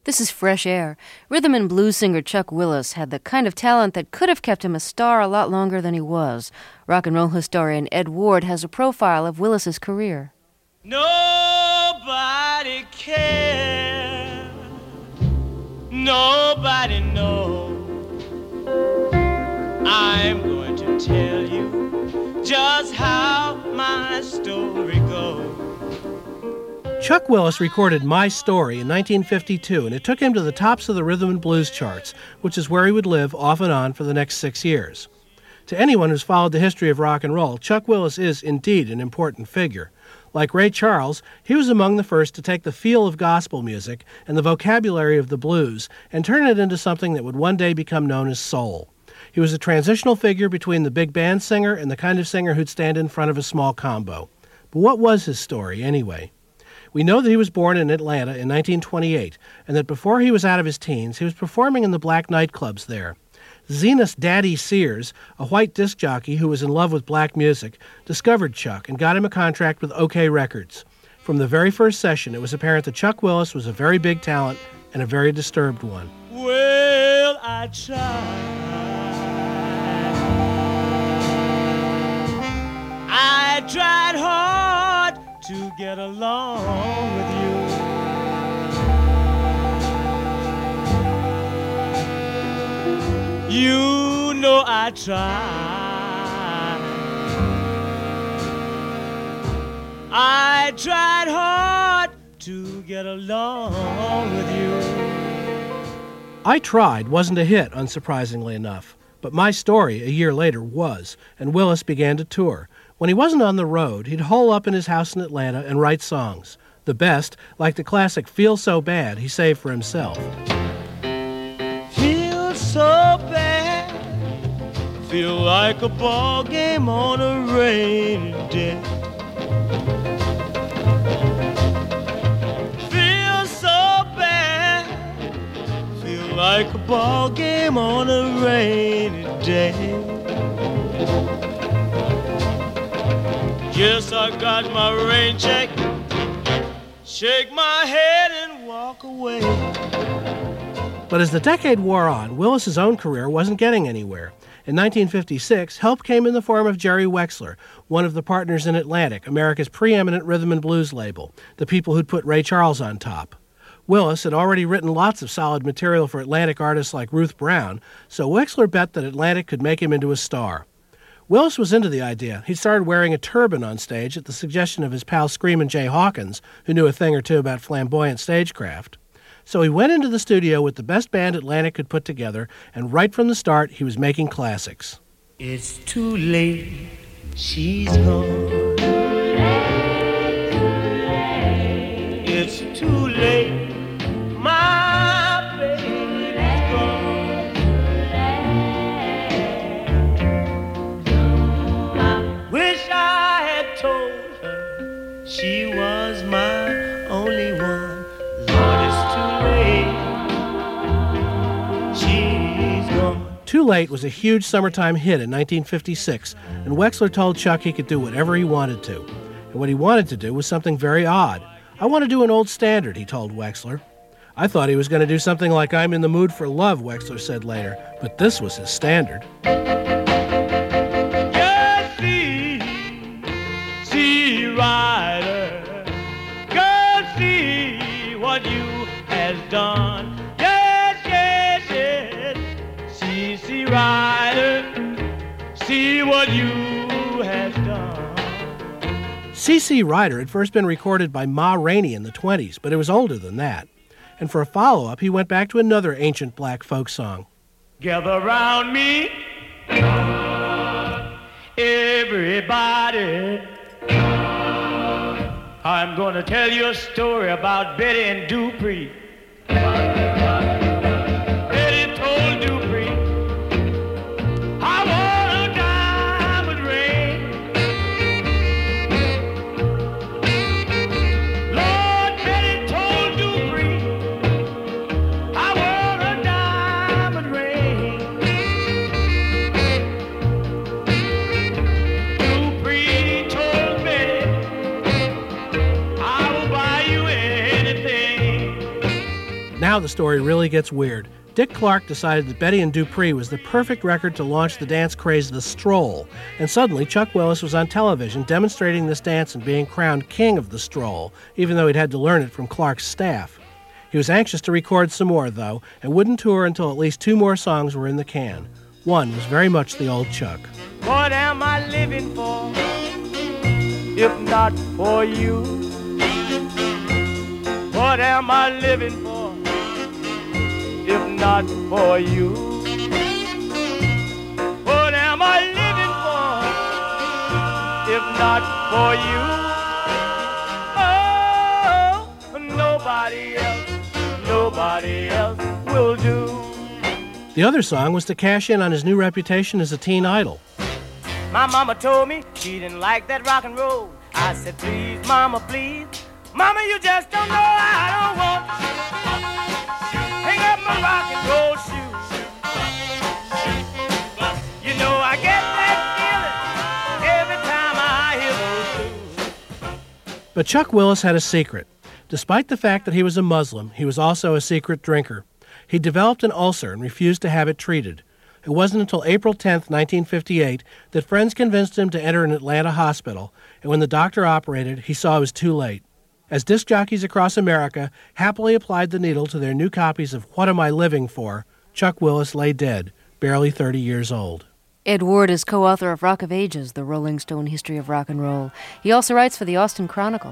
This is Fresh Air. Rhythm and blues singer Chuck Willis had the kind of talent that could have kept him a star a lot longer than he was. Rock and roll historian Ed Ward has a profile of Willis's career. Nobody cares. Nobody knows. I'm going to tell you just how my story goes. Chuck Willis recorded My Story in 1952, and it took him to the tops of the rhythm and blues charts, which is where he would live off and on for the next 6 years. To anyone who's followed the history of rock and roll, Chuck Willis is indeed an important figure. Like Ray Charles, he was among the first to take the feel of gospel music and the vocabulary of the blues and turn it into something that would one day become known as soul. He was a transitional figure between the big band singer and the kind of singer who'd stand in front of a small combo. But what was his story, anyway? We know that he was born in Atlanta in 1928, and that before he was out of his teens, he was performing in the black nightclubs there. Zenas Daddy Sears, a white disc jockey who was in love with black music, discovered Chuck and got him a contract with OK Records. From the very first session, it was apparent that Chuck Willis was a very big talent and a very disturbed one. Well, I tried hard to get along with you. You know I tried hard to get along with you. I Tried wasn't a hit, unsurprisingly enough, but My Story a year later was, and Willis began to tour. When he wasn't on the road, he'd hole up in his house in Atlanta and write songs. The best, like the classic Feel So Bad, he saved for himself. Feel so bad, feel like a ball game on a rainy day. Feel so bad, feel like a ball game on a rainy day. Yes, I got my rain check, shake my head and walk away. But as the decade wore on, Willis's own career wasn't getting anywhere. In 1956, help came in the form of Jerry Wexler, one of the partners in Atlantic, America's preeminent rhythm and blues label, the people who'd put Ray Charles on top. Willis had already written lots of solid material for Atlantic artists like Ruth Brown, so Wexler bet that Atlantic could make him into a star. Willis was into the idea. He started wearing a turban on stage at the suggestion of his pal Screamin' Jay Hawkins, who knew a thing or two about flamboyant stagecraft. So he went into the studio with the best band Atlantic could put together, and right from the start, he was making classics. It's too late, she's gone. It's too late, my baby's gone. I wish I had told her she was my only one. Lord, it's too late, she's gone. Too Late was a huge summertime hit in 1956, and Wexler told Chuck he could do whatever he wanted to. And what he wanted to do was something very odd. I want to do an old standard, he told Wexler. I thought he was going to do something like I'm in the Mood for Love, Wexler said later, but this was his standard. Yes, see, Rider, go see what you has done. See, Rider, see what you has done. C.C. Rider had first been recorded by Ma Rainey in the 20s, but it was older than that. And for a follow-up, he went back to another ancient black folk song. Gather round me, everybody. I'm going to tell you a story about Betty and Dupree. Betty told Dupree, I want a diamond ring. Lord, Betty told Dupree, I want a diamond ring. Dupree told Betty, I will buy you anything. now the story really gets weird. Dick Clark decided that Betty and Dupree was the perfect record to launch the dance craze The Stroll, and suddenly Chuck Willis was on television demonstrating this dance and being crowned king of the stroll, even though he'd had to learn it from Clark's staff. He was anxious to record some more, though, and wouldn't tour until at least 2 more songs were in the can. One was very much the old Chuck. What am I living for, if not for you? What am I living for, if not for you? What am I living for, if not for you? Oh, nobody else will do. The other song was to cash in on his new reputation as a teen idol. My mama told me she didn't like that rock and roll. I said, please, mama, please. Mama, you just don't know I don't want to hang up my rock and roll shoes. You know I get that feeling every time I hear those blues. But Chuck Willis had a secret. Despite the fact that he was a Muslim, he was also a secret drinker. He developed an ulcer and refused to have it treated. It wasn't until April 10, 1958, that friends convinced him to enter an Atlanta hospital, and when the doctor operated, he saw it was too late. As disc jockeys across America happily applied the needle to their new copies of What Am I Living For?, Chuck Willis lay dead, barely 30 years old. Ed Ward is co-author of Rock of Ages, the Rolling Stone History of Rock and Roll. He also writes for the Austin Chronicle.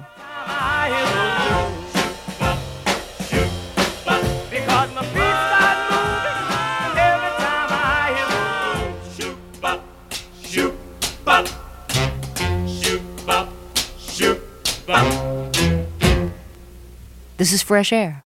This is Fresh Air.